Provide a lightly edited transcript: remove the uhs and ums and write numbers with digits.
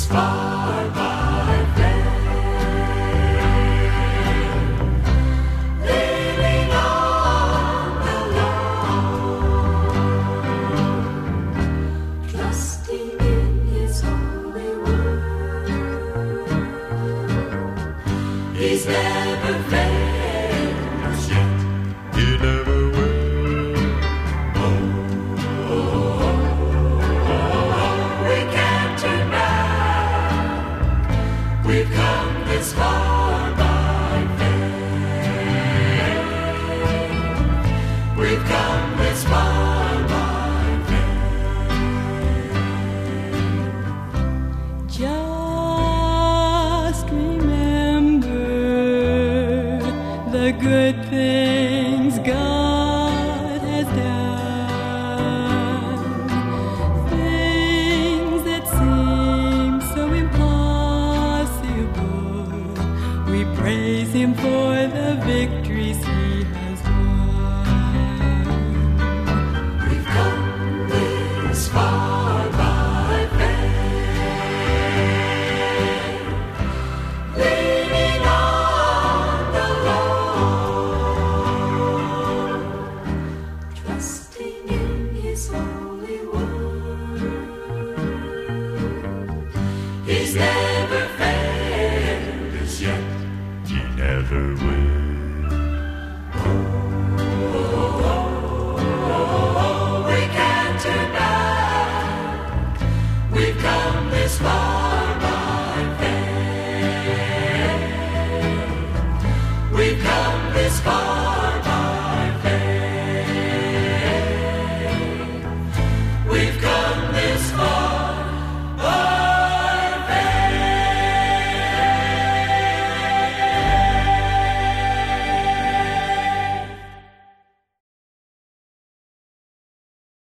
far by faith, leaning on the Lord, trusting in His holy word. He's never failed us yet. He never will. We can't turn back. We've come this far by faith. We've come this far by faith. Just remember the good things God has done, things that seem so impossible. We praise Him for the victories He has won. We've come this far by faith, leaning on the Lord, trusting in His holy word. He's never failed us yet. He never will. We can't turn back. We've come this far by faith. We've come this far